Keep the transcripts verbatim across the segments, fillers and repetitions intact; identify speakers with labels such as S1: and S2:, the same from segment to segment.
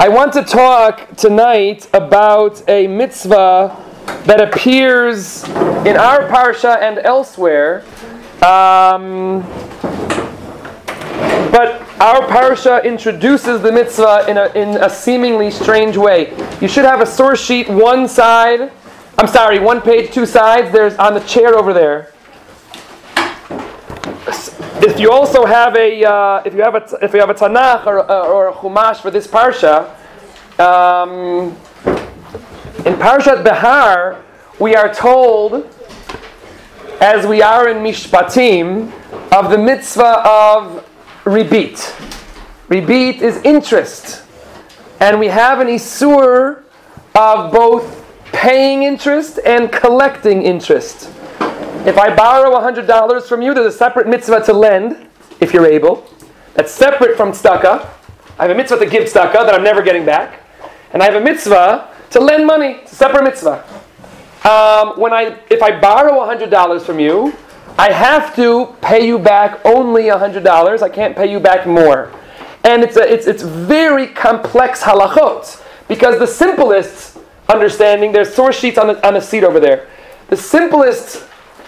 S1: I want to talk tonight about a mitzvah that appears in our parsha and elsewhere, um, but our parsha introduces the mitzvah in a, in a seemingly strange way. You should have a source sheet, one side, I'm sorry, one page, two sides. There's on the chair over there. If you also have a, uh, if you have a, if you have a Tanakh or, uh, or a Chumash for this parsha, um, in Parshat Behar, we are told, as we are in Mishpatim, of the mitzvah of ribit. Ribit is interest, and we have an isur of both paying interest and collecting interest. If I borrow one hundred dollars from you, there's a separate mitzvah to lend, if you're able. That's separate from tzedakah. I have a mitzvah to give tzedakah that I'm never getting back. And I have a mitzvah to lend money. It's a separate mitzvah. Um, when I, if I borrow one hundred dollars from you, I have to pay you back only one hundred dollars. I can't pay you back more. And it's a, it's, it's very complex halachot. Because the simplest understanding, there's source sheets on the, on the seat over there. The simplest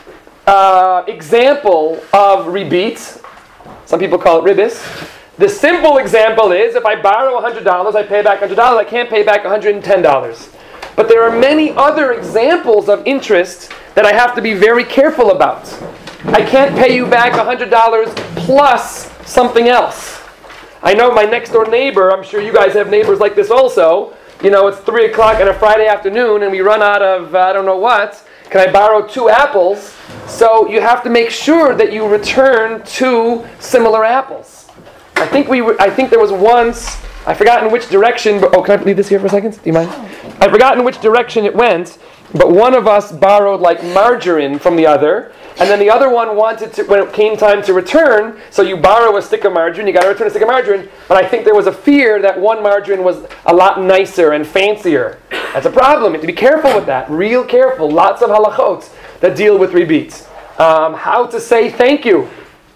S1: Uh, example of ribit, some people call it ribis. The simple example is if I borrow one hundred dollars, I pay back one hundred dollars, I can't pay back one hundred ten dollars. But there are many other examples of interest that I have to be very careful about. I can't pay you back one hundred dollars plus something else. I know my next door neighbor, I'm sure you guys have neighbors like this also. You know, it's three o'clock on a Friday afternoon and we run out of, uh, I don't know what. Can I borrow two apples? So you have to make sure that you return two similar apples. I think we. Were, I think there was once, I've forgotten which direction, but, oh, can I leave this here for a second? Do you mind? I've forgotten which direction it went, but one of us borrowed like margarine from the other, and then the other one wanted to, when it came time to return, so you borrow a stick of margarine, you got to return a stick of margarine, but I think there was a fear that one margarine was a lot nicer and fancier. That's a problem. You have to be careful with that. Real careful. Lots of halachot that deal with ribit. Um, how to say thank you.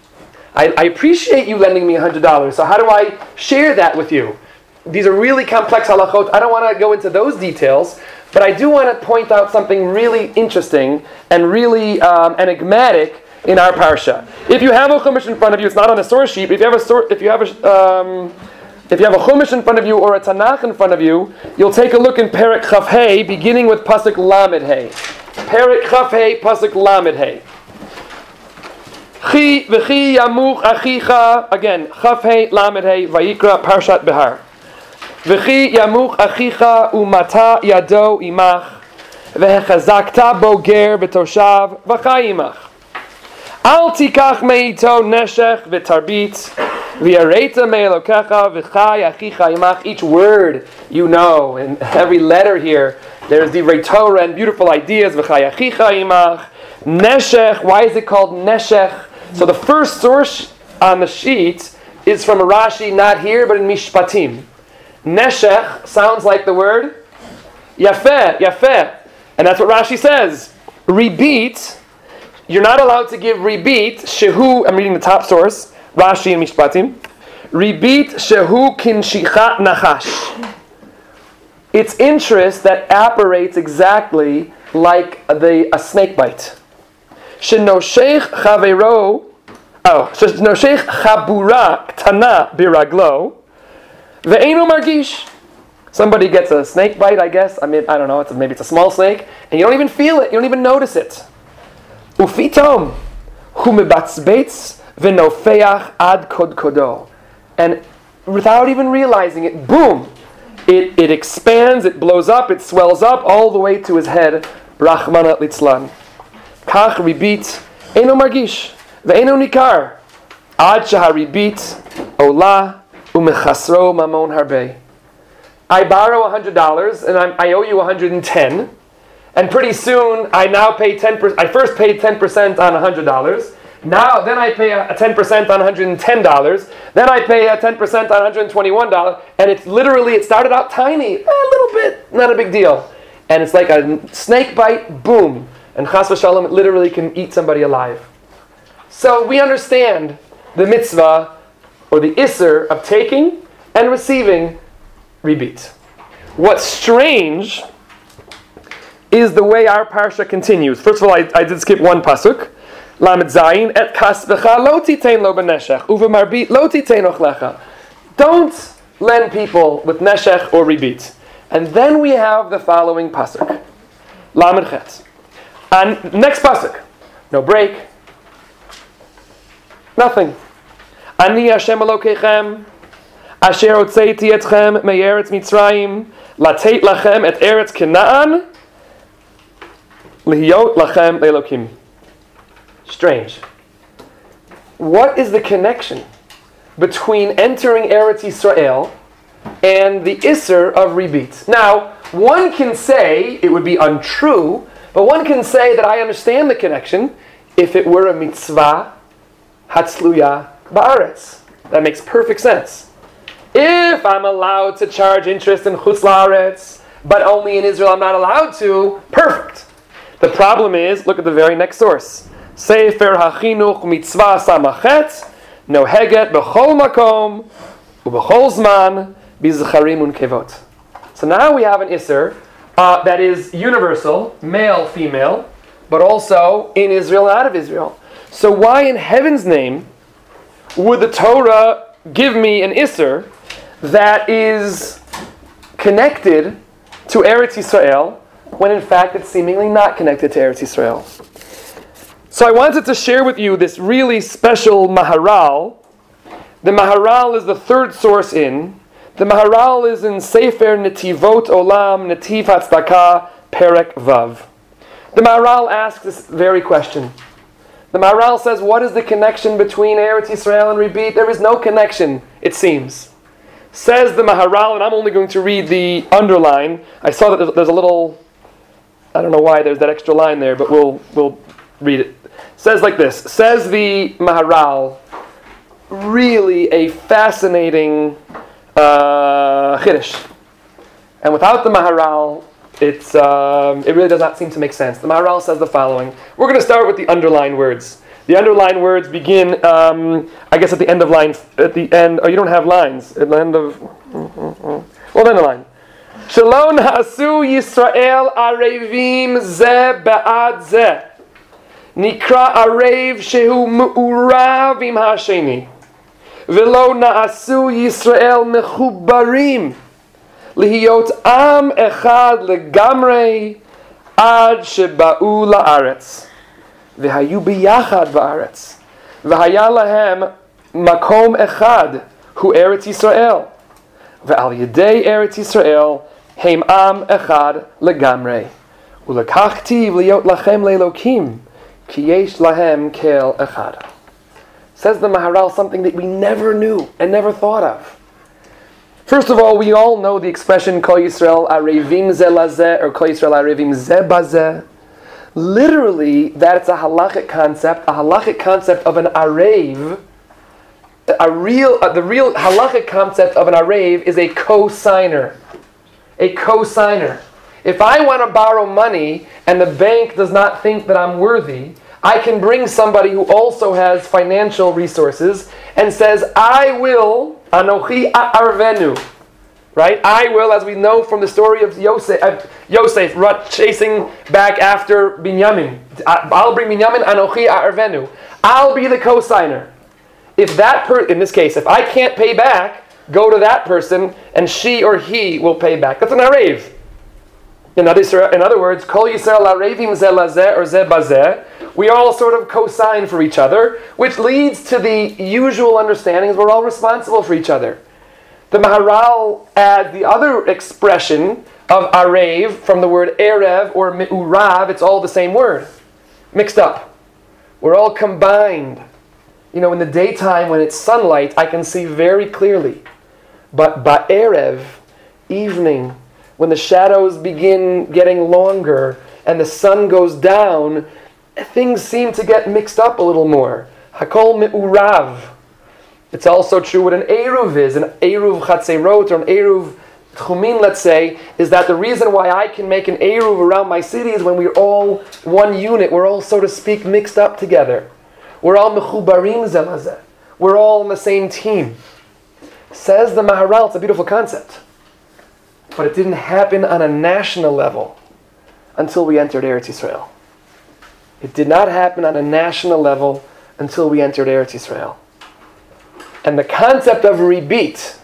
S1: I, I appreciate you lending me one hundred dollars, so how do I share that with you? These are really complex halachot. I don't want to go into those details, but I do want to point out something really interesting and really um, enigmatic in our parsha. If you have a chumash in front of you, it's not on a source sheet, but if you have a sor- if you have a um, if you have a chumash in front of you or a tanakh in front of you, you'll take a look in Perek Chaf Hey, beginning with pasuk Lamed Hey. Perek Chaf Hey, pasuk Lamed Hey. Chi v'chi yamuch achicha, again, Chaf Hey, Lamed Hey, Vayikra, Parshat Behar. V'chi yamuch achicha umata yado imach, v'hechazakta boger b'toshav v'chai imach. Al tikach meito neshech v'tarbit, v'yareita me'elokecha v'chai achicha imach. Each word you know, and every letter here, there's the Torah and beautiful ideas. V'chai achicha imach. Neshech, why is it called neshech? So the first source on the sheet is from a Rashi, not here, but in Mishpatim. Neshech sounds like the word yafeh, yafeh. And that's what Rashi says. Ribit, you're not allowed to give ribit, shehu, I'm reading the top source, Rashi and Mishpatim. Ribit shehu kinshichat nachash. It's interest that apparates exactly like the, a snake bite. Shenoshech chavero, oh, shenoshech chabura ktana biraglo, ve'enu margish. Somebody gets a snake bite, I guess. I mean, I don't know. It's a, maybe it's a small snake, and you don't even feel it. You don't even notice it. Ufitom hu mebatzbeitz v'nofeach ad kodkodo, and without even realizing it, boom! It it expands, it blows up, it swells up all the way to his head. Rachmana litzlan. Kach ribit eno margish ve'eno nikar ad shaharibit ola umechasro mamon harbe. I borrow one hundred dollars and I'm, I owe you one hundred ten, and pretty soon I now pay ten percent. I first paid ten percent on one hundred dollars. Now, then I pay a, a ten percent on one hundred ten dollars. Then I pay a ten percent on one hundred twenty-one dollars. And it's literally, it started out tiny, a little bit, not a big deal. And it's like a snake bite, boom. And chas v'shalom, it literally can eat somebody alive. So we understand the mitzvah, or the isser, of taking and receiving Ribit. What's strange is the way our parsha continues. First of all, I, I did skip one pasuk. Lamed Zayin, et kasbecha lo titein lo beneshech, uva marbit lo titein ochlecha. Don't lend people with neshech or ribit. And then we have the following pasuk. Lamed Chet. And next pasuk. No break. Nothing. Ani Hashem Elokechem, asher hotzeiti etchem me'eretz Mitzrayim, lateit lachem et eretz Canaan, lihiyot lachem le'elokim. Strange. What is the connection between entering Eretz Yisrael and the Isser of Ribit? Now, one can say it would be untrue, but one can say that I understand the connection if it were a mitzvah hatzluya ba'aretz. That makes perfect sense. If I'm allowed to charge interest in chutz la'aretz, but only in Israel I'm not allowed to, perfect. The problem is, look at the very next source. Sefer HaChinuch Mitzvah Samachet Noheget B'chol Makom U'B'chol Zman B'Zecharim U'Nkevot. So now we have an Isser uh, that is universal, male, female, but also in Israel and out of Israel. So why in heaven's name would the Torah give me an Isser that is connected to Eretz Yisrael when in fact it's seemingly not connected to Eretz Yisrael? So I wanted to share with you this really special Maharal. The Maharal is the third source in. The Maharal is in Sefer Netivot Olam, Netiv HaTzdaka, Perek Vav. The Maharal asks this very question. The Maharal says, what is the connection between Eretz Yisrael and Ribit? There is no connection, it seems. Says the Maharal, and I'm only going to read the underline. I saw that there's a little, I don't know why there's that extra line there, but we'll we'll read it. Says like this. Says the Maharal, really a fascinating uh, Chiddush. And without the Maharal, it's um, it really does not seem to make sense. The Maharal says the following. We're going to start with the underlined words. The underlined words begin, um, I guess, at the end of line. At the end, oh, you don't have lines. At the end of, well, then the line. Shalom ha'asu Yisrael arevim ze ba'ad ze. Nikra arev shehu mu'urav im ha'sheni. Velo na'asu Yisrael mechubarim. Lihiyot am echad legamrei ad sheba'u la'aretz. V'hayu biyachad ba'aretz. V'haya lahem makom echad hu Eretz Yisrael. V'al yedei Eretz Yisrael heim am echad legamrei. Ulekachtiv liyot lachem le'elokim ki yesh lahem kel echad. Says the Maharal something that we never knew and never thought of. First of all, we all know the expression Kol Yisrael arevim ze lazeh or Kol Yisrael arevim ze bazeh. Literally, that's a halachic concept, a halachic concept of an arev. A real, uh, the real halachic concept of an arev is a co-signer. A co-signer. If I want to borrow money and the bank does not think that I'm worthy, I can bring somebody who also has financial resources and says, I will, anochi arvenu, right? I will, as we know from the story of Yosef, uh, Yosef chasing back after Binyamin. I'll bring Binyamin, anochi arvenu. I'll be the co-signer. If that per, in this case, if I can't pay back, go to that person and she or he will pay back. That's an arev. In other, in other words, Kol Yisrael arevim ze lazeh or ze bazeh. We all sort of co-sign for each other, which leads to the usual understandings we're all responsible for each other. The Maharal adds the other expression of arev from the word erev or me'urav. It's all the same word, mixed up. We're all combined. You know, in the daytime when it's sunlight, I can see very clearly. But ba'erev, evening, when the shadows begin getting longer and the sun goes down, things seem to get mixed up a little more. Hakol me'urav. It's also true what an eruv is. An eruv chatzerot or an eruv tchumin, let's say, is that the reason why I can make an eruv around my city is when we're all one unit. We're all, so to speak, mixed up together. We're all mechubarim zelazeh. We're all on the same team. Says the Maharal, it's a beautiful concept. but it didn't happen on a national level until we entered Eretz Yisrael. It did not happen on a national level until we entered Eretz Yisrael. And the concept of rebit,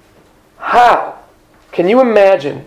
S1: how? Can you imagine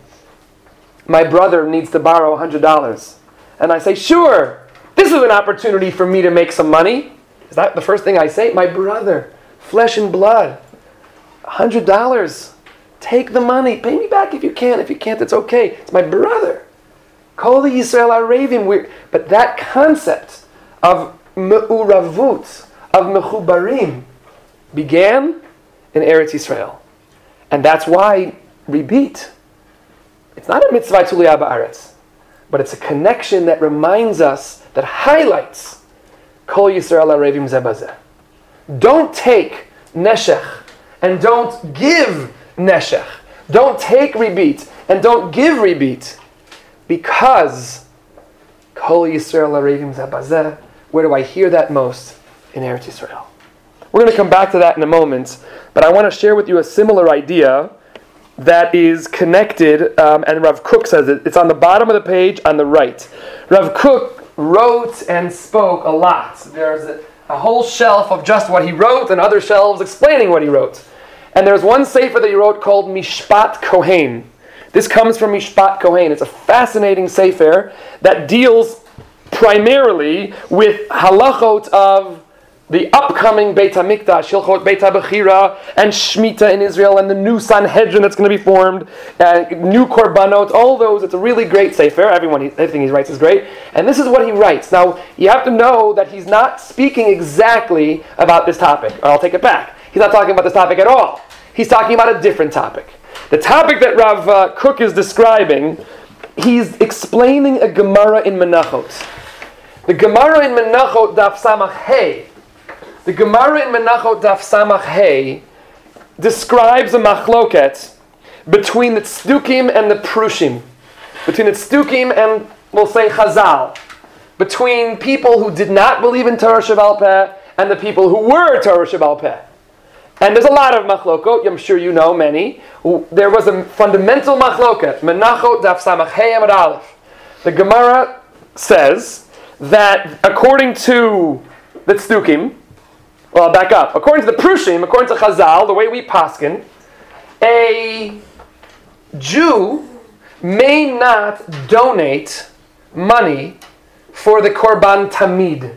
S1: my brother needs to borrow one hundred dollars, and I say, sure, this is an opportunity for me to make some money. Is that the first thing I say? My brother, flesh and blood, one hundred dollars. Take the money. Pay me back if you can. If you can't, it's okay. It's my brother. Kol Yisrael Arevim. But that concept of me'uravut, of mechubarim, began in Eretz Yisrael. And that's why rebit, it's not a mitzvah tuliyah ba'aretz, but it's a connection that reminds us, that highlights Kol Yisrael Arevim zeh bazeh. Don't take neshech and don't give neshech. Don't take rebit and don't give rebit, because Kol Yisrael Arevim zeh bazeh. Where do I hear that most? In Eretz Yisrael. We're going to come back to that in a moment, but I want to share with you a similar idea that is connected, um, and Rav Kook says it. It's on the bottom of the page on the right. Rav Kook wrote and spoke a lot. There's a, a whole shelf of just what he wrote and other shelves explaining what he wrote. And there's one sefer that he wrote called Mishpat Kohen. This comes from Mishpat Kohen. It's a fascinating sefer that deals primarily with halachot of the upcoming Beit HaMikdash, Hilchot Beit HaBechira, and Shemitah in Israel, and the new Sanhedrin that's going to be formed, and new Korbanot, all those. It's a really great sefer. Everyone, everything he writes is great. And this is what he writes. Now, you have to know that he's not speaking exactly about this topic. Or I'll take it back. He's not talking about this topic at all. He's talking about a different topic. The topic that Rav uh, Kook is describing, he's explaining a Gemara in Menachot. The Gemara in Menachot Daf Samach Hey, The Gemara in Menachot Daf Samach Hey describes a machloket between the tzdukim and the prushim, between the tzdukim and, we'll say, Chazal, between people who did not believe in Torah Sheba'al Peh and the people who were Torah Sheba'al Peh. And there's a lot of machlokot, I'm sure you know many. There was a fundamental machloket, Menachot Daf Samach Hey Amud Aleph. The Gemara says that according to the tzdukim, well, I'll back up. According to the Prushim, according to Chazal, the way we paskin, a Jew may not donate money for the Korban Tamid.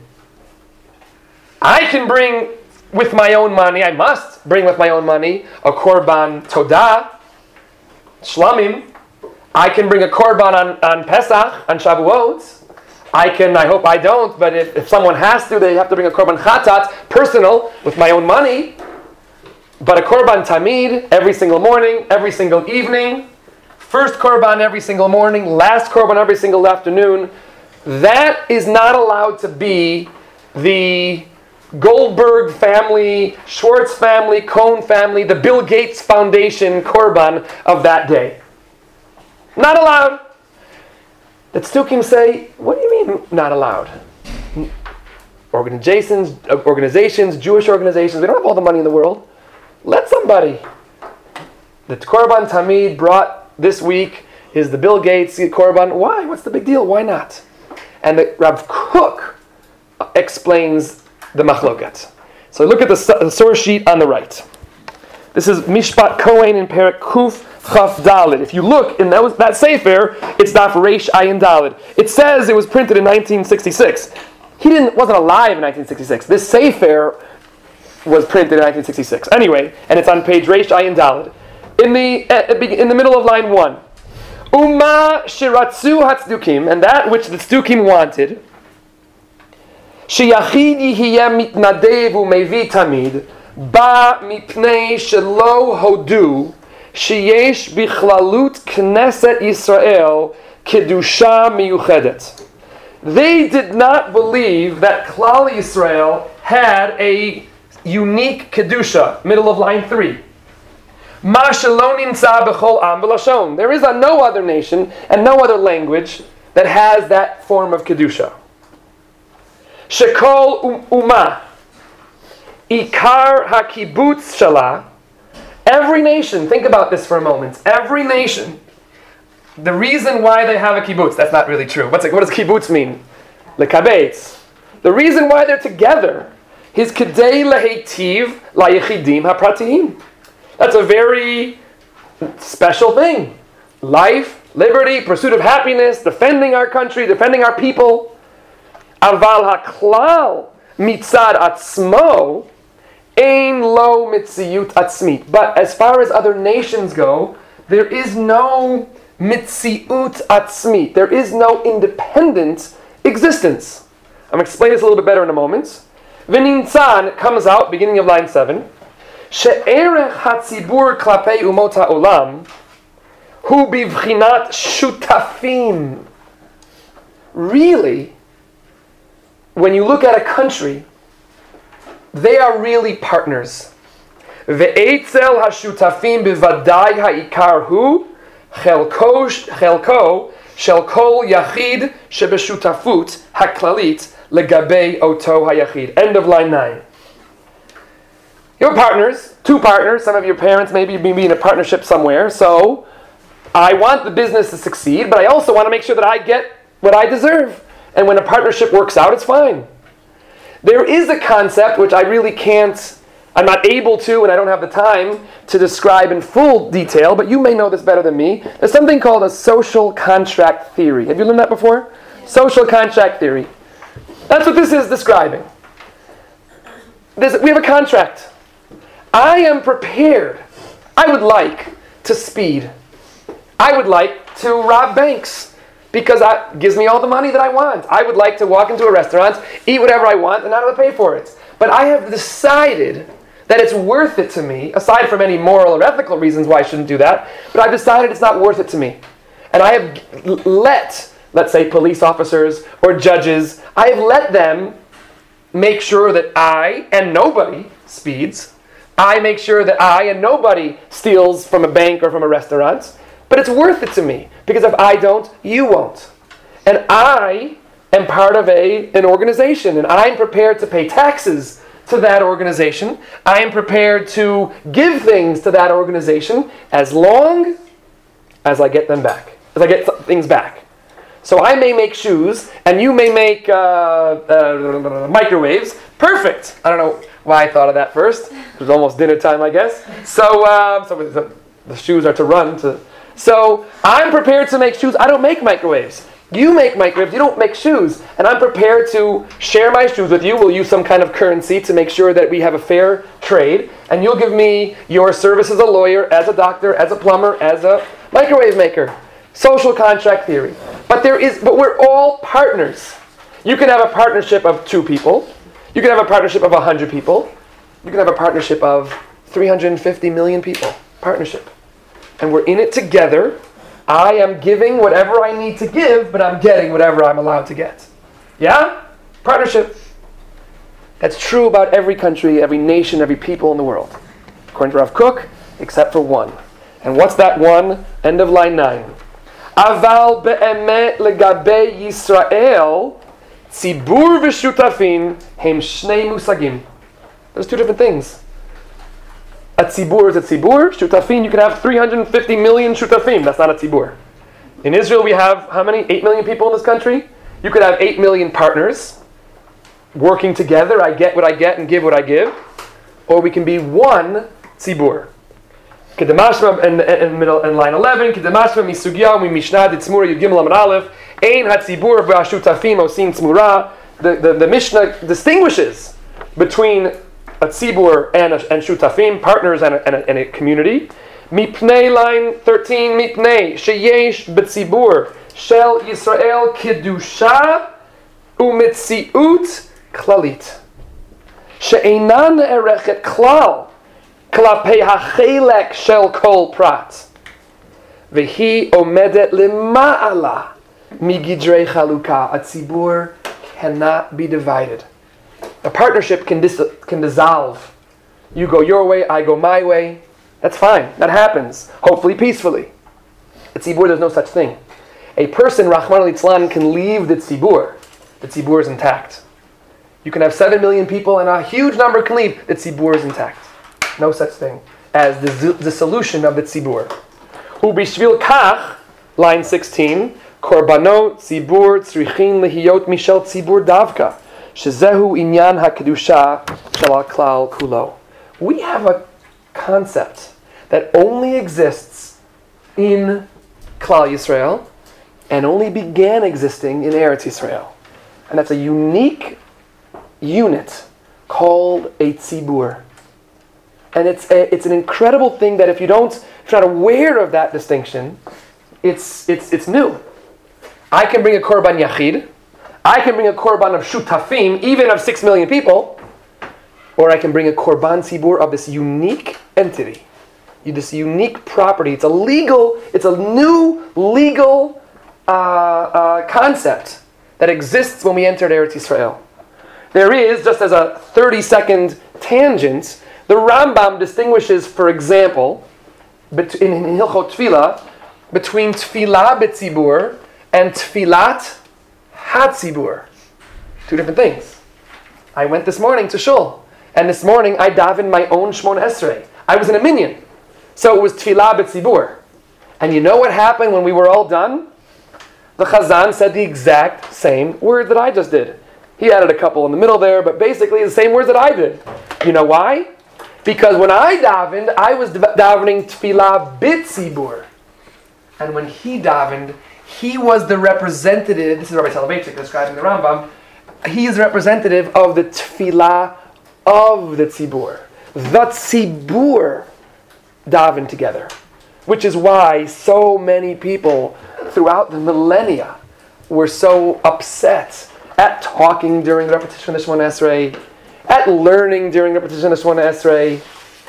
S1: I can bring with my own money, I must bring with my own money, a Korban Todah, Shlamim. I can bring a Korban on, on Pesach, on Shavuot. I can, I hope I don't, but if, if someone has to, they have to bring a Korban Chatat, personal, with my own money. But a Korban Tamid, every single morning, every single evening, first Korban every single morning, last Korban every single afternoon, that is not allowed to be the Goldberg family, Schwartz family, Cohn family, the Bill Gates Foundation Korban of that day. Not allowed. The tzdukim say, what do you mean not allowed? Organizations, organizations, Jewish organizations, we don't have all the money in the world. Let somebody. The Korban Tamid brought this week is the Bill Gates Korban. Why? What's the big deal? Why not? And the Rav Kook explains the machloket. So look at the, the source sheet on the right. This is Mishpat Kohen in Perek Kuf Chaf Dalid. If you look in that, that sefer, it's Daf Reish Ayin Dalid. It says it was printed in nineteen sixty-six. He didn't wasn't alive in nineteen sixty-six. This sefer was printed in nineteen sixty-six. Anyway, and it's on page Reish Ayin Dalid. In the in the middle of line one, Uma shiratzu hatzdukim, and that which the tzdukim wanted. Sheyachid yihiyeh mitnadev umevi tamid ba mipnei shelo hodu sheyesh bichlalut Knesset Yisrael kedusha miyuchedet. They did not believe that Klal Yisrael had a unique kedusha. Middle of line three. Ma shelo nimtza bechol am v'lashon. There is on no other nation and no other language that has that form of kedusha. Shekol Uma, Ikar HaKibutz Shala, every nation, think about this for a moment, every nation the reason why they have a kibbutz, that's not really true. What's it, what does kibbutz mean? Lekabetz. The reason why they're together is kedei lehetiv layechidim hapratiyim. That's a very special thing. Life, liberty, pursuit of happiness, defending our country, defending our people. Aval haklal mitzad atzmo ein lo mitziyut atzmit. But as far as other nations go, there is no mitziut atzmit. There is no independent existence. I'm going to explain this a little bit better in a moment. V'nintzan comes out, beginning of line seven. She'erech hatzibur klapei umot ha'olam hu bivchinat shutafim. Really, when you look at a country, they are really partners. Ve'etzel hashutafim bivadai ha'ikar hu chelko chelko shel kol yachid shebeshutafut haklalit legabe oto hayachid. End of line nine. You're partners, two partners. Some of your parents maybe be in a partnership somewhere. So I want the business to succeed, but I also want to make sure that I get what I deserve. And when a partnership works out, it's fine. There is a concept which I really can't, I'm not able to, and I don't have the time to describe in full detail, but you may know this better than me. There's something called a social contract theory. Have you learned that before? Social contract theory. That's what this is describing. There's, we have a contract. I am prepared. I would like to speed. I would like to rob banks because it gives me all the money that I want. I would like to walk into a restaurant, eat whatever I want, and not have to pay for it. But I have decided that it's worth it to me, aside from any moral or ethical reasons why I shouldn't do that, but I've decided it's not worth it to me. And I have let, let's say, police officers or judges, I have let them make sure that I and nobody speeds. I make sure that I and nobody steals from a bank or from a restaurant. But it's worth it to me, because if I don't, you won't. And I am part of a an organization, and I'm prepared to pay taxes to that organization. I am prepared to give things to that organization as long as I get them back, as I get things back. So I may make shoes, and you may make uh, uh, microwaves. Perfect. I don't know why I thought of that first. It was almost dinner time, I guess. So, uh, so the, the shoes are to run to... So I'm prepared to make shoes. I don't make microwaves. You make microwaves. You don't make shoes. And I'm prepared to share my shoes with you. We'll use some kind of currency to make sure that we have a fair trade. And you'll give me your service as a lawyer, as a doctor, as a plumber, as a microwave maker. Social contract theory. But there is. But we're all partners. You can have a partnership of two people. You can have a partnership of one hundred people. You can have a partnership of three hundred fifty million people. Partnership. And we're in it together. I am giving whatever I need to give, but I'm getting whatever I'm allowed to get. Yeah? Partnership. That's true about every country, every nation, every people in the world. According to Rav Kook, except for one. And what's that one? End of line nine. Aval be'emet legabe Yisrael tzibur v'shutafin hem shnei musagim. There's two different things. A tzibur is a tzibur. Shutafim, you can have three hundred fifty million shutafim. That's not a tzibur. In Israel, we have how many? eight million people in this country. You could have eight million partners working together. I get what I get and give what I give. Or we can be one tzibur. Kedemashma in, in, middle, in line eleven. Kedemashma misugya mi mishnah de tzmura yud gimel amud aleph. Ein hatzibur v'ashutafim osin tzmura. The the the Mishnah distinguishes between a tzibur and, a, and shutafim, partners and a, and, a, and a community. Mipnei, line thirteen, mipnei, sheyesh b'tzibur, shel Yisrael kedusha u'mitziut klalit. She'eina ne'erechet klal, klapei hachelek shel kol prat. V'hi omedet lema'ala migidrei chaluka. A tzibur cannot be divided. A partnership can dis- can dissolve. You go your way, I go my way. That's fine. That happens. Hopefully peacefully. At tzibur, there's no such thing. A person, Rahman al-Itzlan, can leave the tzibur. The tzibur is intact. You can have seven million people and a huge number can leave. The tzibur is intact. No such thing as the z- dissolution of the tzibur. Hu bishvil kach line sixteen, Korbanot tzibur tzrichin lehiyot mishel tzibur davka, shezehu inyan hakedusha shel klal kulo. We have a concept that only exists in Klal Yisrael and only began existing in Eretz Yisrael. And that's a unique unit called a tzibur. And it's a, it's an incredible thing that if you don't, if you're not aware of that distinction, it's it's it's new. I can bring a korban yachid, I can bring a korban of shutafim, even of six million people, or I can bring a korban tzibur of this unique entity, this unique property. It's a legal, it's a new legal uh, uh, concept that exists when we entered Eretz Yisrael. There is, just as a thirty-second tangent, the Rambam distinguishes, for example, bet- in, in Hilchot Tefillah, between Tefillah b'tzibur and Tfilat hatzibur. Two different things. I went this morning to Shul, and this morning I davened my own Shmona Esrei. I was in a minyan, so it was Tfilah b'tzibur. And you know what happened when we were all done? The Chazan said the exact same word that I just did. He added a couple in the middle there, but basically the same words that I did. You know why? Because when I davened, I was davening Tfilah b'tzibur. And when he davened, he was the representative, this is Rabbi Soloveitchik describing the Rambam, he is representative of the Tfilah of the tzibur. The tzibur daven together. Which is why so many people throughout the millennia were so upset at talking during the repetition of the Shemona Esrei, at learning during the repetition of the Shemona Esrei.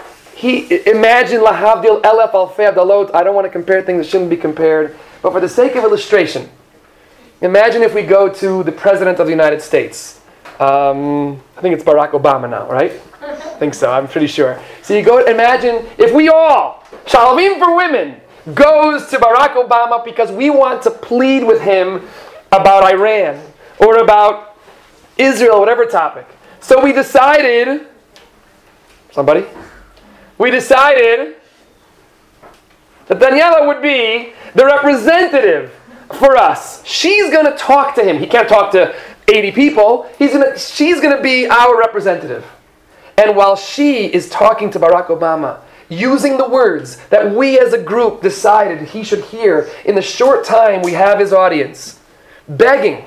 S1: He, imagine lahavdil elef alfei abdalot. I don't want to compare things that shouldn't be compared, but for the sake of illustration, imagine if we go to the President of the United States. Um, I think it's Barack Obama now, right? I think so, I'm pretty sure. So you go, imagine if we all, Shalom for Women, goes to Barack Obama because we want to plead with him about Iran or about Israel, whatever topic. So we decided, somebody? We decided that Daniela would be the representative for us. She's going to talk to him. He can't talk to eighty people. He's gonna, she's going to be our representative. And while she is talking to Barack Obama, using the words that we as a group decided he should hear in the short time we have his audience, begging.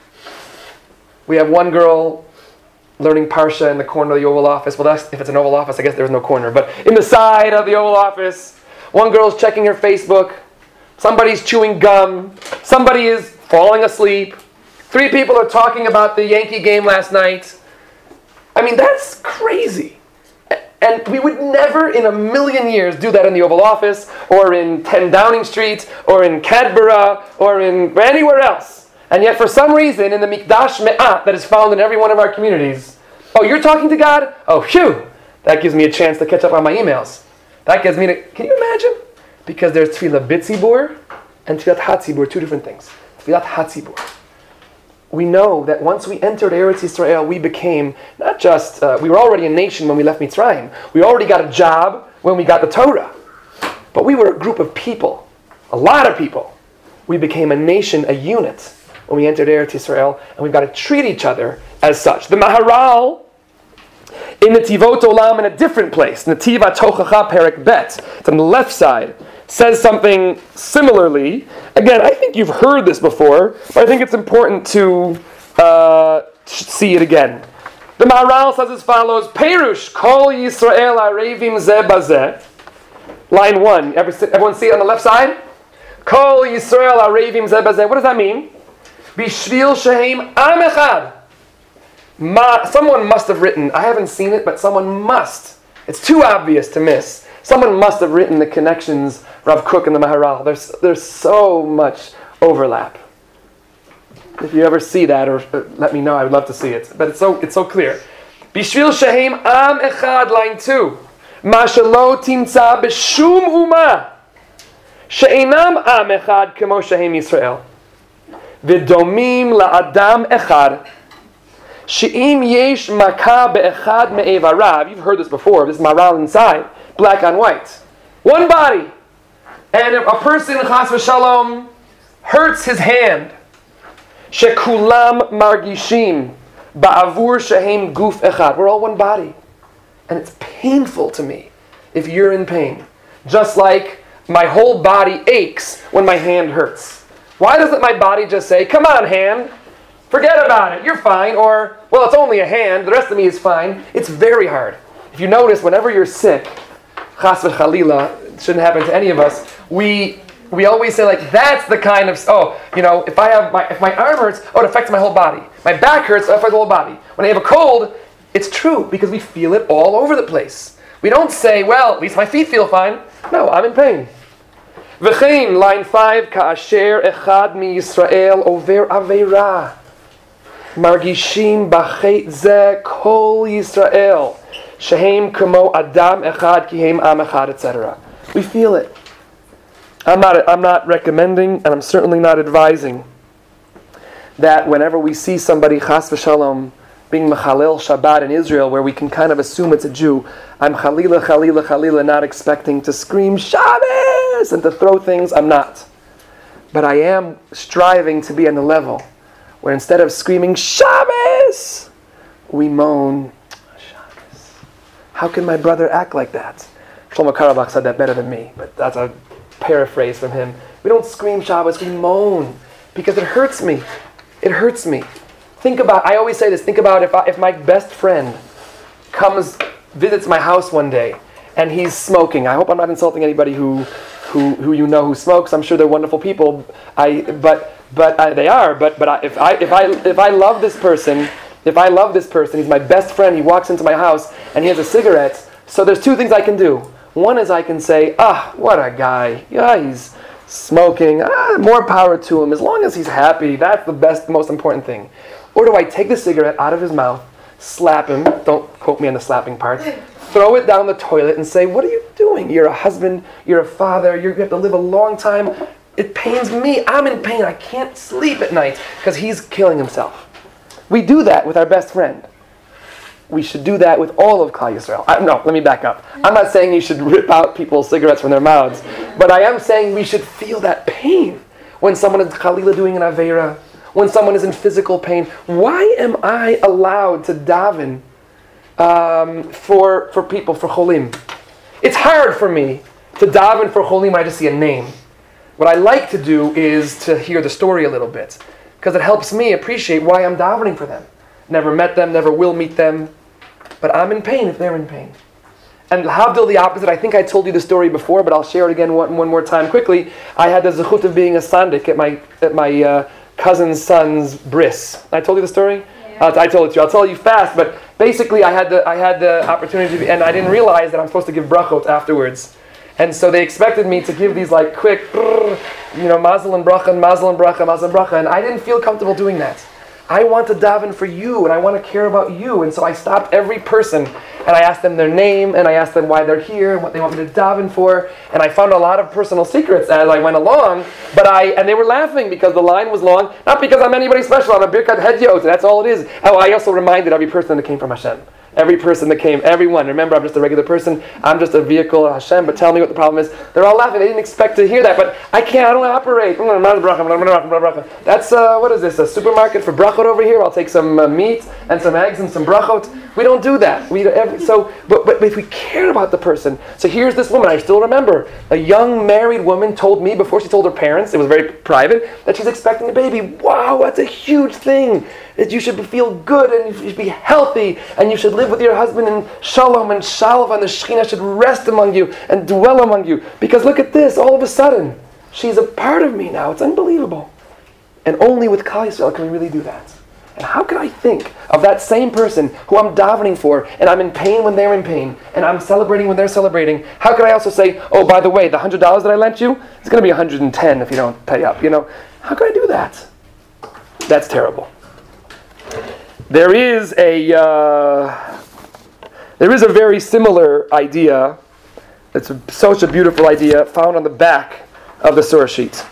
S1: We have one girl learning Parsha in the corner of the Oval Office. Well, that's, if it's an Oval Office, I guess there's no corner. But in the side of the Oval Office, one girl's checking her Facebook. Somebody's chewing gum. Somebody is falling asleep. Three people are talking about the Yankee game last night. I mean, that's crazy. And we would never in a million years do that in the Oval Office or in ten Downing Street or in Cadbury or in or anywhere else. And yet for some reason in the Mikdash Me'at that is found in every one of our communities, oh, you're talking to God? Oh, phew! That gives me a chance to catch up on my emails. That gives me to, can you imagine? Because there's Tfilah B'tzibur and Tfilat Hatzibur, two different things. Tfilat Hatzibur. We know that once we entered Eretz Yisrael, we became not just, uh, we were already a nation when we left Mitzrayim. We already got a job when we got the Torah. But we were a group of people, a lot of people. We became a nation, a unit, when we entered Eretz Yisrael, and we've got to treat each other as such. The Maharal, in the Tivot Olam, in a different place, in the Tiva Tochacha Perek Bet, it's on the left side, says something similarly. Again, I think you've heard this before, but I think it's important to uh, see it again. The Maharal says as follows: Perush Kol Yisrael Arevim Zeh Bazeh. Line one. Everyone see it on the left side? Kol Yisrael Arevim Zeh Bazeh. What does that mean? Bishvil Shehem Am Echad. Ma, someone must have written, I haven't seen it, but someone must. It's too obvious to miss. Someone must have written the connections, Rav Kook and the Maharal. There's there's so much overlap. If you ever see that, or uh, let me know, I would love to see it. But it's so it's so clear. Bishvil Shehem Am Echad, line two. Ma shelo timtza b'shum umah she'enam Am Echad kemo Shehem Yisrael v'domim la'adam echad she'im yesh makah be'echad me'evarav. You've heard this before. This is Maharal inside. Black on white. One body. And if a person, chas v'shalom, hurts his hand, shekulam margishim ba'avur shehem guf echad. We're all one body. And it's painful to me if you're in pain. Just like my whole body aches when my hand hurts. Why doesn't my body just say, come on, hand, forget about it, you're fine, or, well, it's only a hand, the rest of me is fine. It's very hard. If you notice, whenever you're sick, chas v'chalila, it shouldn't happen to any of us, we we always say, like, that's the kind of, oh, you know, if I have my, if my arm hurts, oh, it affects my whole body. My back hurts, it affects the whole body. When I have a cold, it's true, because we feel it all over the place. We don't say, well, at least my feet feel fine. No, I'm in pain. V'chein, line five, ka'asher echad mi Yisrael over aveira. Margishim b'chet ze kol Yisrael. Shehem kamo adam echad kihem am echad, et cetera. We feel it. I'm not, I'm not recommending, and I'm certainly not advising, that whenever we see somebody, chas v'shalom, being mechalel Shabbat in Israel, where we can kind of assume it's a Jew, I'm chalila, chalila, chalila, not expecting to scream Shabbos and to throw things. I'm not. But I am striving to be on the level where instead of screaming Shabbos, we moan Shabbos. How can my brother act like that? Shlomo Karabach said that better than me, but that's a paraphrase from him. We don't scream Shabbos, we moan, because it hurts me. It hurts me. Think about, I always say this, think about if I, if my best friend comes, visits my house one day, and he's smoking. I hope I'm not insulting anybody who who, who you know who smokes. I'm sure they're wonderful people. I but but I, they are. But but I, if I if I if I love this person, if I love this person, he's my best friend. He walks into my house and he has a cigarette. So there's two things I can do. One is I can say, ah, what a guy. Yeah, he's smoking. Ah, more power to him. As long as he's happy, that's the best, most important thing. Or do I take the cigarette out of his mouth, slap him, don't quote me on the slapping part, throw it down the toilet and say, what are you doing? You're a husband, you're a father, you're going to have to live a long time. It pains me. I'm in pain. I can't sleep at night because he's killing himself. We do that with our best friend. We should do that with all of Klal Yisrael. I, no, let me back up. I'm not saying you should rip out people's cigarettes from their mouths, but I am saying we should feel that pain when someone is Chalila doing an Aveira, when someone is in physical pain. Why am I allowed to daven um, for for people, for cholim? It's hard for me to daven for cholim when I just see a name. What I like to do is to hear the story a little bit, because it helps me appreciate why I'm davening for them. Never met them, never will meet them, but I'm in pain if they're in pain. And Havdil, the opposite. I think I told you the story before, but I'll share it again one, one more time quickly. I had the zechut of being a sandik at my at my uh, cousin's son's bris. I told you the story? Yeah. Uh, I told it to you. I'll tell you fast, but basically I had the I had the opportunity to be, and I didn't realize that I'm supposed to give brachot afterwards. And so they expected me to give these like quick, you know, mazel and bracha, and mazel and bracha, mazel and bracha, and I didn't feel comfortable doing that. I want to daven for you, and I want to care about you. And so I stopped every person, and I asked them their name, and I asked them why they're here, and what they want me to daven for. And I found a lot of personal secrets as I went along. But I and they were laughing because the line was long, not because I'm anybody special. I'm a birkat hedyot. That's all it is. Oh, I also reminded every person that came from Hashem. Every person that came, everyone. Remember, I'm just a regular person. I'm just a vehicle of Hashem, but tell me what the problem is. They're all laughing. They didn't expect to hear that, but I can't, I don't operate. That's, uh, what is this, a supermarket for brachot over here? I'll take some uh, meat and some eggs and some brachot. We don't do that. We every, so, but, but if we care about the person. So here's this woman, I still remember. A young married woman told me, before she told her parents, it was very private, that she's expecting a baby. Wow, that's a huge thing. That you should feel good and you should be healthy and you should live with your husband in shalom and shalva, and the Shekhinah should rest among you and dwell among you. Because look at this, all of a sudden, she's a part of me now. It's unbelievable. And only with Klal Yisrael can we really do that. And how can I think of that same person who I'm davening for, and I'm in pain when they're in pain, and I'm celebrating when they're celebrating? How can I also say, oh, by the way, the one hundred dollars that I lent you, it's going to be one hundred ten if you don't pay up. You know, how can I do that? That's terrible. There is a uh, there is a very similar idea. It's a, such a beautiful idea found on the back of the surah sheet.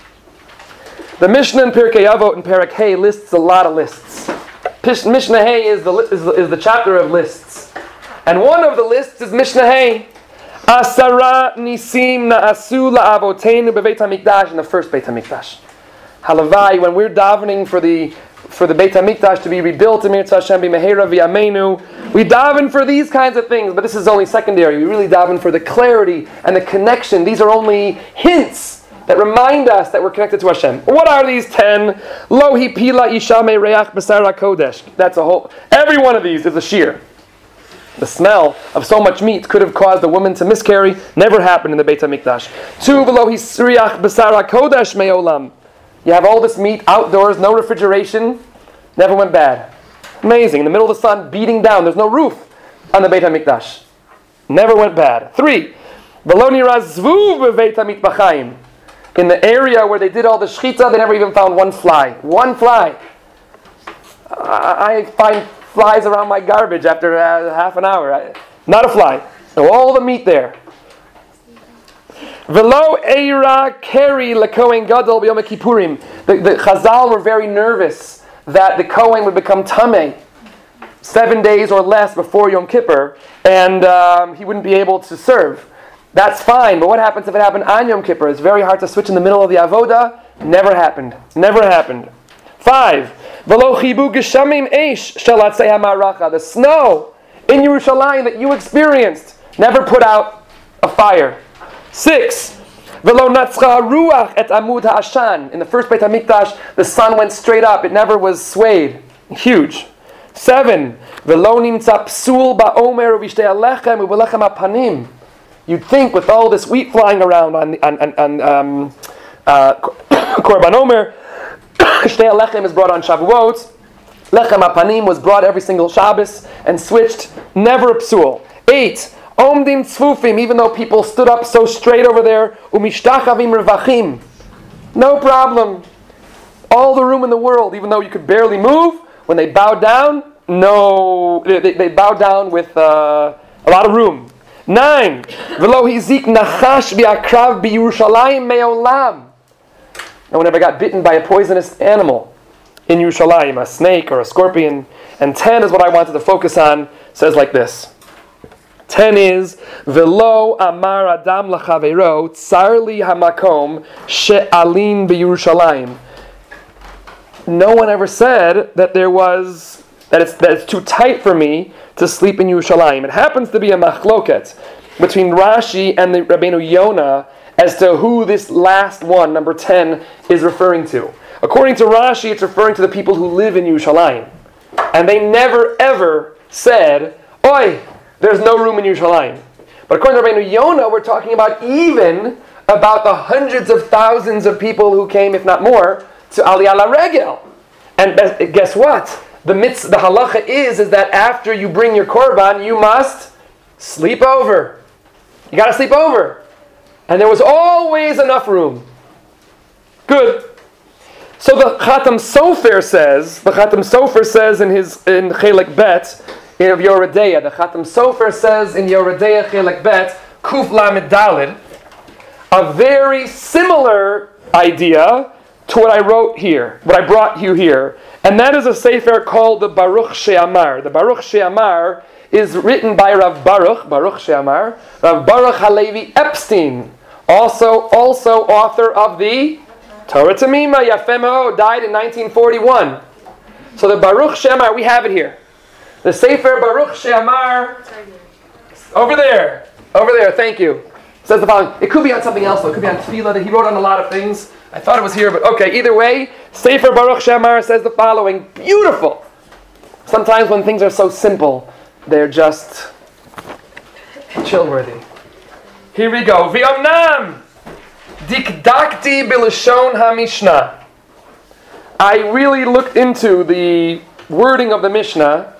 S1: The Mishnah in Pirkei Avot and Perek Hey lists a lot of lists. Mishnah Hey is the, is the is the chapter of lists, and one of the lists is Mishnah Hey. Asara nisim na'asu la'avoteinu b'Beit HaMikdash, in the first Beit HaMikdash. Halavai, when we're davening for the for the Beit HaMikdash to be rebuilt, Emir Hashem b'mehera v'yameinu, we daven for these kinds of things, but this is only secondary. We really daven for the clarity and the connection. These are only hints that remind us that we're connected to Hashem. What are these ten? Lo hi pila isha me'reach b'sar HaKodesh. That's a whole. Every one of these is a shear. The smell of so much meat could have caused a woman to miscarry. Never happened in the Beit HaMikdash. Two, v'lo hisriach b'sar HaKodesh me'olam. You have all this meat outdoors, no refrigeration, never went bad. Amazing. In the middle of the sun, beating down. There's no roof on the Beit HaMikdash. Never went bad. Three, v'lo nira zvuv b'Beit HaMikbachayim. In the area where they did all the shechita, they never even found one fly. One fly. I find flies around my garbage after uh, half an hour. I, not a fly. All the meat there. Velo eira keri lekohen gadol b'yom kippurim. The the Chazal were very nervous that the Kohen would become tameh seven days or less before Yom Kippur, and um, he wouldn't be able to serve. That's fine, but what happens if it happened on Yom Kippur? It's very hard to switch in the middle of the avoda. Never happened. Never happened. Five. Velo chibu geshamim eish shalatzei hamaracha. The snow in Yerushalayim that you experienced never put out a fire. Six. Velo natzcha ruach et amud ha'ashan. In the first Beit HaMikdash, the sun went straight up. It never was swayed. Huge. Seven. Velo nimtza psul ba'omer u'vishtei alechem u'belechem apanim. You'd think with all this wheat flying around on on, on, on um, uh, Korban Omer, Shtei Alechem is brought on Shavuot. Lechem Apanim was brought every single Shabbos and switched. Never a psul. Eight. Omdim tzfufim. Even though people stood up so straight over there, umishtachavim revachim. No problem. All the room in the world, even though you could barely move. When they bowed down, no, they, they bowed down with uh, a lot of room. Nine. V'lo hizik nachash bi'akrav biYerushalayim me'olam. No one ever got bitten by a poisonous animal in Yerushalayim, a snake or a scorpion. And ten is what I wanted to focus on. Says like this. Ten is V'lo amar adam lachaveiro tsar li hamakom she'alin biYerushalayim. No one ever said that there was that it's that it's too tight for me to sleep in Yerushalayim. It happens to be a machloket between Rashi and the Rabbeinu Yonah as to who this last one, number ten, is referring to. According to Rashi, it's referring to the people who live in Yerushalayim. And they never ever said, Oi, there's no room in Yerushalayim. But according to Rabbeinu Yonah, we're talking about even about the hundreds of thousands of people who came, if not more, to Aliyah LaRegel. And guess what? The mitz, the halacha is, is that after you bring your korban, you must sleep over. You got to sleep over. And there was always enough room. Good. So the Chatam Sofer says, the Chatam Sofer says in his in Chelek Bet of Yoredeya, the Chatam Sofer says in Yoredeya Chelek Bet, Kuf Lamed Dalid, a very similar idea to what I wrote here, what I brought you here. And that is a sefer called the Baruch She'amar. The Baruch She'amar is written by Rav Baruch, Baruch She'amar, Rav Baruch Halevi Epstein, also also author of the Torah Tamima, Yafeh Ma'od, died in nineteen forty-one. So the Baruch She'amar, we have it here. The sefer Baruch She'amar, over there, over there, thank you. Says the following. It could be on something else though. It could be on Tefillah, that he wrote on a lot of things. I thought it was here, but okay, either way, Sefer Baruch She'amar says the following. Beautiful! Sometimes when things are so simple, they're just chill-worthy. Here we go. V'omnam dikdakti b'lashon ha-mishnah. I really looked into the wording of the Mishnah.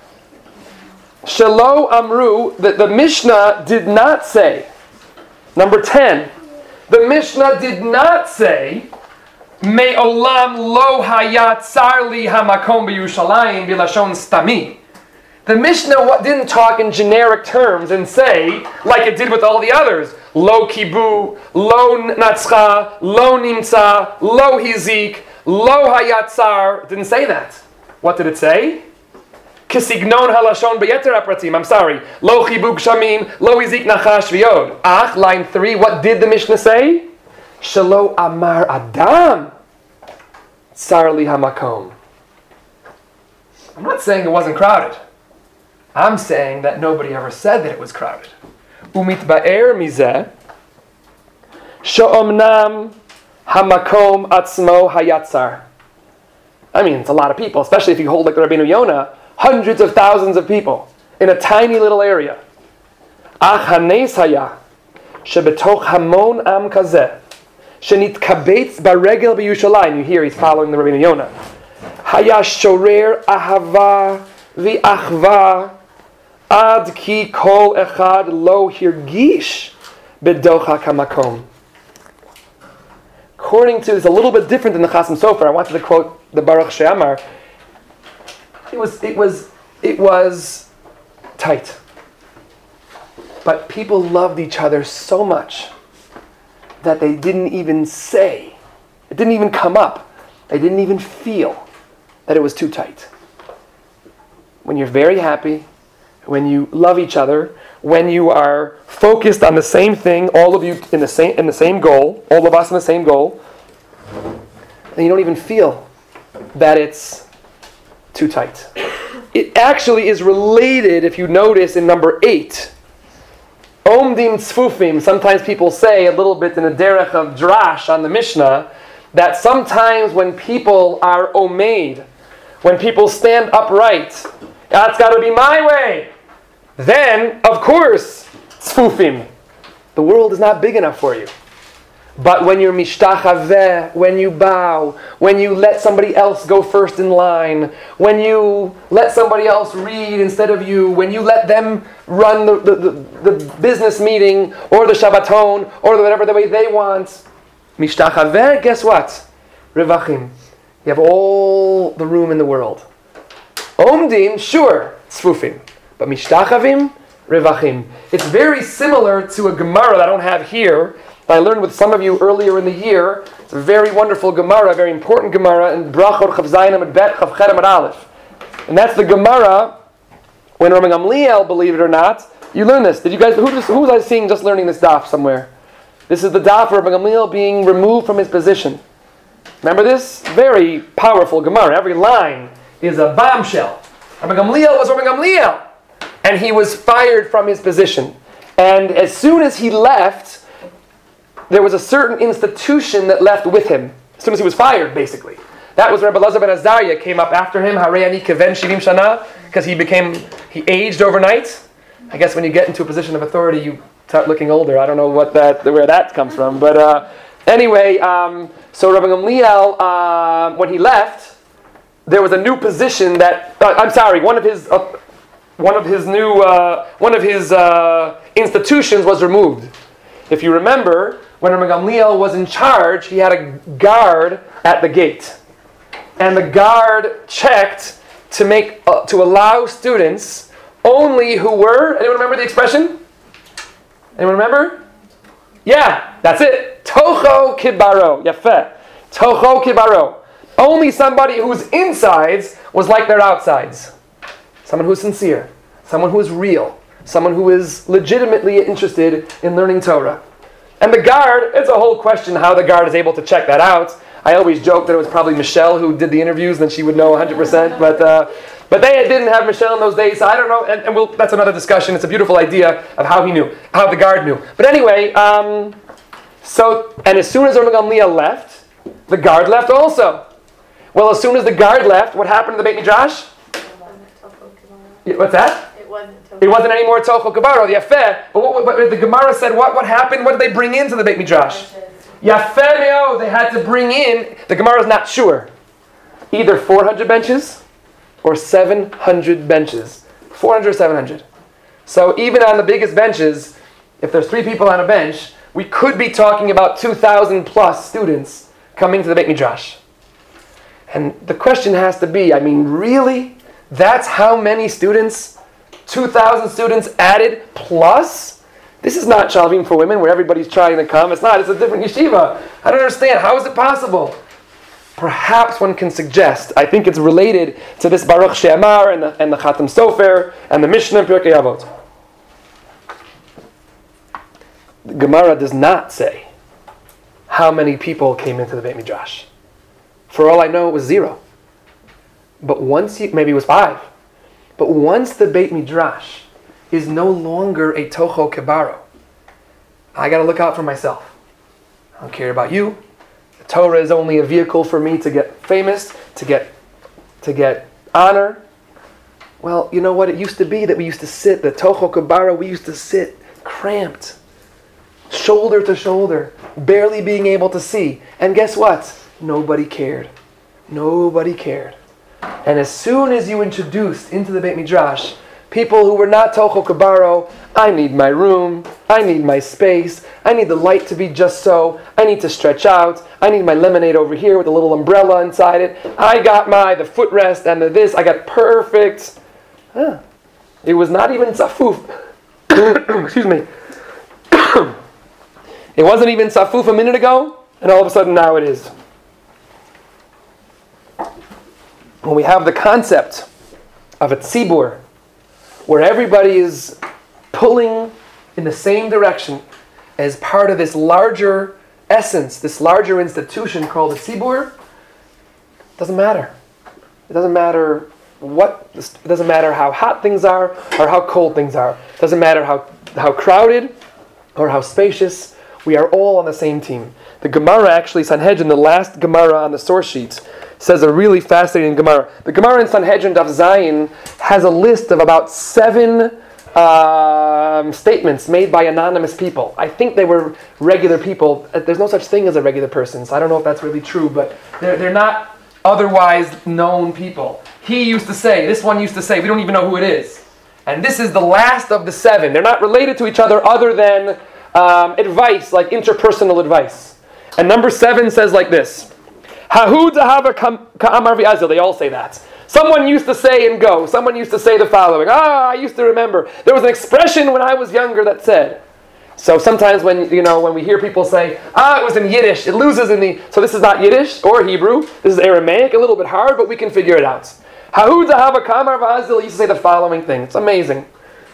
S1: Shelo amru, that the Mishnah did not say. Number ten, the Mishnah did not say Me'olam lo hayat tsarli hamakom b'Yerushalayim b'lashon stami. The Mishnah didn't talk in generic terms and say, like it did with all the others, lo kibu, lo natzcha, lo nimtza, lo hizik, lo hayat tsar. It didn't say that. What did it say? Kisignon halashon beyeter apratim. I'm sorry. Lo chibuk shamim, lo izik nachash v'yod. Ach, line three, what did the Mishnah say? Shelo amar adam, tsar li hamakom. I'm not saying it wasn't crowded. I'm saying that nobody ever said that it was crowded. Umit ba'er mizeh, she'omnam hamakom atzmo hayatzar. I mean, it's a lot of people, especially if you hold like the Rabbeinu Yonah, hundreds of thousands of people in a tiny little area. Ach hanes haya, shebetoch hamon am kazeh, shenitkabeitz baregel b'Yushalayim. You hear he's following the Rabbeinu Yonah. Haya shorer ahava v'achva ad ki kol echad lo hirgish bedocha kamakom. According to, it's a little bit different than the Chasam Sofer. I wanted to quote the Baruch She'amar. It was, it was, it was tight. But people loved each other so much that they didn't even say, it didn't even come up, they didn't even feel that it was too tight. When you're very happy, when you love each other, when you are focused on the same thing, all of you in the same in the same goal, all of us in the same goal, and you don't even feel that it's too tight. It actually is related, if you notice, in number eight. Omdim tzfufim. Sometimes people say a little bit in a derech of drash on the Mishnah that sometimes when people are omeid, when people stand upright, that's got to be my way. Then, of course, tzfufim. The world is not big enough for you. But when you're mishtachaveh, when you bow, when you let somebody else go first in line, when you let somebody else read instead of you, when you let them run the, the, the, the business meeting or the Shabbaton or the whatever the way they want, mishtachaveh, guess what? Revachim. You have all the room in the world. Omdim, sure, tzfufim. But mishtachavim, revachim. It's very similar to a Gemara that I don't have here, that I learned with some of you earlier in the year. It's a very wonderful Gemara, a very important Gemara in Brachot Chav Zayin Amud Bet Chav Chet Amud Aleph. And that's the Gemara when Rabbi Gamliel, believe it or not, you learn this. Did you guys? Who, just, who was I seeing just learning this daf somewhere? This is the daf of Rabbi Gamliel being removed from his position. Remember this? Very powerful Gemara. Every line is a bombshell. Rabbi Gamliel was Rabbi Gamliel, and he was fired from his position. And as soon as he left, there was a certain institution that left with him. As soon as he was fired, basically. That was Rabbi Elazar ben Azariah came up after him, Harei ani keven shivim shana, because he became, he aged overnight. I guess when you get into a position of authority, you start looking older. I don't know what that, where that comes from. But uh, anyway, um, so Rabbi Gamliel, uh, when he left, there was a new position that, uh, I'm sorry, one of his, uh, one of his new, uh, one of his uh, institutions was removed. If you remember, when Rabbi Gamliel was in charge, he had a guard at the gate. And the guard checked to make uh, to allow students only who were, anyone remember the expression? Anyone remember? Yeah, that's it. Tocho kibaro. Yafeh. Tocho kibaro. Only somebody whose insides was like their outsides. Someone who's sincere. Someone who is real. Someone who is legitimately interested in learning Torah. And the guard, it's a whole question how the guard is able to check that out. I always joke that it was probably Michelle who did the interviews, then she would know one hundred percent. But uh, but they didn't have Michelle in those days, so I don't know. And, and we'll, that's another discussion. It's a beautiful idea of how he knew, how the guard knew. But anyway, um, so, and as soon as Rabbi Gamliel left, the guard left also. Well, as soon as the guard left, what happened to the Beit Midrash? Yeah, what's that? It wasn't any more Tocho Kabaro, the Yafeh. But, what, but the Gemara said, what, what happened? What did they bring into the Beit Midrash? Yafeh Meo, they had to bring in, the Gemara is not sure, either four hundred benches or seven hundred benches. four hundred or seven hundred. So even on the biggest benches, if there's three people on a bench, we could be talking about two thousand plus students coming to the Beit Midrash. And the question has to be, I mean, really? That's how many students? two thousand students added plus? This is not Shalvim for women where everybody's trying to come. It's not. It's a different yeshiva. I don't understand. How is it possible? perhaps one can suggest, I think it's related to this Baruch She'amar and the, and the Chatam Sofer and the Mishnah and Pirkei Avot. The Gemara does not say how many people came into the Beit Midrash. For all I know, it was zero. But once you, maybe it was five. But once the Beit Midrash is no longer a Toho Kebaro, I got to look out for myself. I don't care about you. The Torah is only a vehicle for me to get famous, to get to get honor. Well, you know what? It used to be that we used to sit, the Toho Kebaro, we used to sit cramped, shoulder to shoulder, barely being able to see. And guess what? Nobody cared. Nobody cared. And as soon as you introduced into the Beit Midrash people who were not Toho Kebaro, I need my room, I need my space, I need the light to be just so, I need to stretch out, I need my lemonade over here with a little umbrella inside it, I got my, the footrest and the this, I got perfect. Huh. It was not even Safuf. Excuse me. It wasn't even Safuf a minute ago, and all of a sudden now it is. When we have the concept of a tzibur, where everybody is pulling in the same direction as part of this larger essence, this larger institution called a tzibur, it doesn't matter. It doesn't matter what, it doesn't matter how hot things are or how cold things are. It doesn't matter how, how crowded or how spacious. We are all on the same team. The Gemara actually, Sanhedrin, the last Gemara on the source sheet, says a really fascinating Gemara. The Gemara in Sanhedrin Daf Zayin has a list of about seven um, statements made by anonymous people. I think they were regular people. There's no such thing as a regular person, so I don't know if that's really true, but they're, they're not otherwise known people. He used to say, this one used to say, we don't even know who it is. And this is the last of the seven. They're not related to each other other than um, advice, like interpersonal advice. And number seven says like this. Hahu dahava ka'amar v'azil. They all say that. Someone used to say and go. Someone used to say the following. Ah, I used to remember. There was an expression when I was younger that said. So sometimes when you know when we hear people say, ah, it was in Yiddish, it loses in the. So this is not Yiddish or Hebrew. This is Aramaic, a little bit hard, but we can figure it out. Hahu dahava ka'amar v'azil used to say the following thing. It's amazing.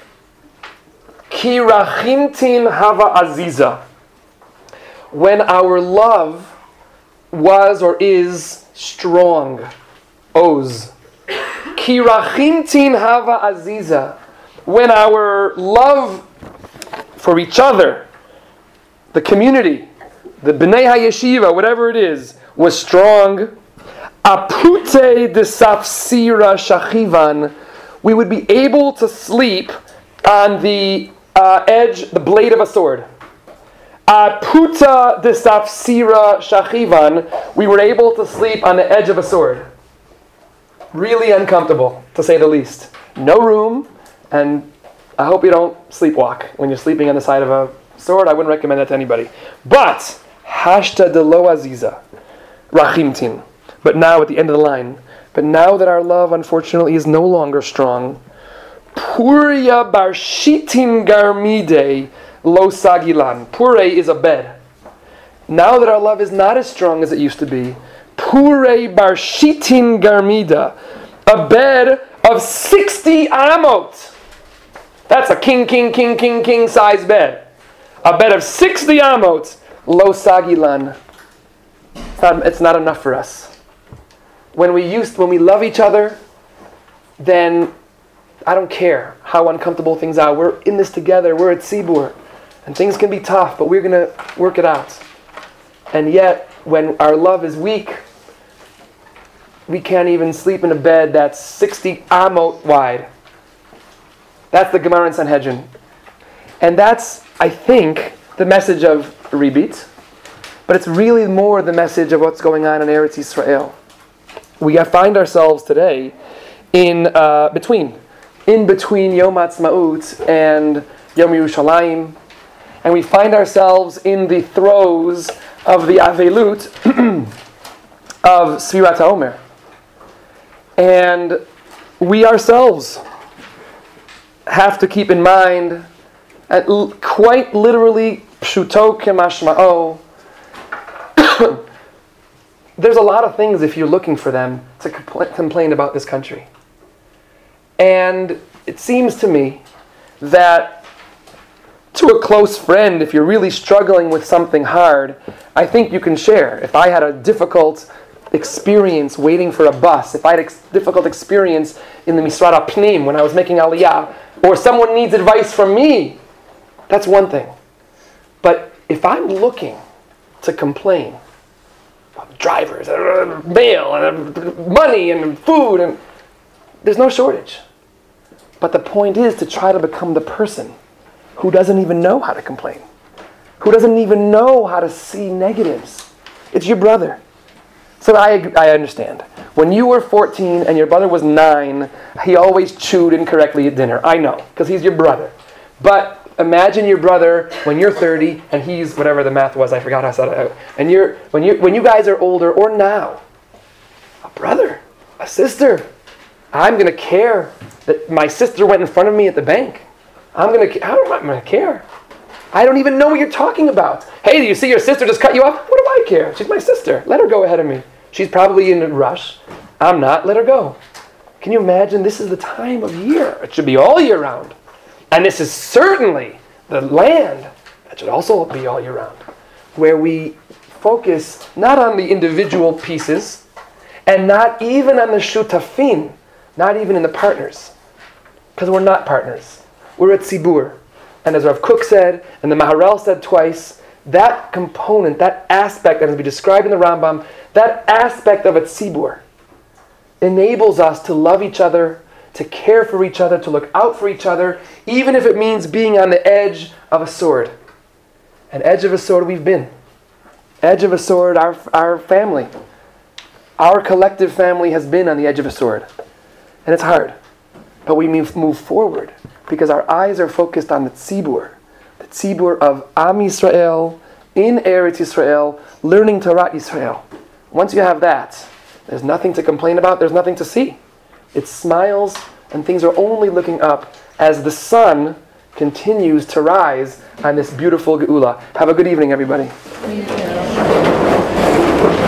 S1: Ki rachimtin hava aziza. When our love was or is strong. Oz. Ki rachimtin hava aziza. When our love for each other, the community, the B'nai HaYeshiva, whatever it is, was strong, apute de safsira shachivan, we would be able to sleep on the uh, edge, the blade of a sword. Aputa de safsira shachivan, we were able to sleep on the edge of a sword. Really uncomfortable, to say the least. No room, and I hope you don't sleepwalk when you're sleeping on the side of a sword. I wouldn't recommend that to anybody. But, hashta de lo aziza, rachimtin. But now, at the end of the line, but now that our love, unfortunately, is no longer strong, puria barshitin garmide, Lo sagilan. Pure is a bed. Now that our love is not as strong as it used to be, Pure barshitin garmida, a bed of sixty amot. That's a king, king, king, king, king size bed. A bed of sixty amot. Lo sagilan. It's not, it's not enough for us. When we used, when we love each other, then I don't care how uncomfortable things are. We're in this together. We're at Tzibur. And things can be tough, but we're going to work it out. And yet, when our love is weak, we can't even sleep in a bed that's sixty amot wide. That's the Gemara in Sanhedrin. And that's, I think, the message of Ribit. But it's really more the message of what's going on in Eretz Yisrael. We find ourselves today in uh, between. In between Yom Ha'atzmaut and Yom Yerushalayim. And we find ourselves in the throes of the Avelut of Sfirat HaOmer. And we ourselves have to keep in mind, at l- quite literally, pshuto kemashma'o, there's a lot of things if you're looking for them to compl- complain about this country. And it seems to me that to a close friend, if you're really struggling with something hard, I think you can share. If I had a difficult experience waiting for a bus, if I had a ex- difficult experience in the Misrad HaPnim when I was making Aliyah, or someone needs advice from me, that's one thing. But if I'm looking to complain about drivers, uh, mail, and uh, money, and food, and there's no shortage. But the point is to try to become the person who doesn't even know how to complain, who doesn't even know how to see negatives. It's your brother. So I I understand. When you were fourteen and your brother was nine, he always chewed incorrectly at dinner. I know, because he's your brother. But imagine your brother when you're thirty and he's whatever the math was. I forgot how I said it out. And you're when you when you guys are older, or now, a brother, a sister. I'm gonna care that my sister went in front of me at the bank. I'm gonna. How am I gonna care? I don't even know what you're talking about. Hey, do you see your sister just cut you off? What do I care? She's my sister. Let her go ahead of me. She's probably in a rush. I'm not. Let her go. Can you imagine? This is the time of year. It should be all year round. And this is certainly the land that should also be all year round, where we focus not on the individual pieces and not even on the shutafin, not even in the partners, because we're not partners. We're a tzibur. And as Rav Kook said, and the Maharel said twice, that component, that aspect that has been described in the Rambam, that aspect of a tzibur enables us to love each other, to care for each other, to look out for each other, even if it means being on the edge of a sword. An edge of a sword we've been. Edge of a sword, our, our family. Our collective family has been on the edge of a sword. And it's hard. But we move, move forward because our eyes are focused on the tzibur. The tzibur of Am Yisrael, in Eretz Yisrael, learning Torah Yisrael. Once you have that, there's nothing to complain about, there's nothing to see. It smiles and things are only looking up as the sun continues to rise on this beautiful Geula. Have a good evening, everybody.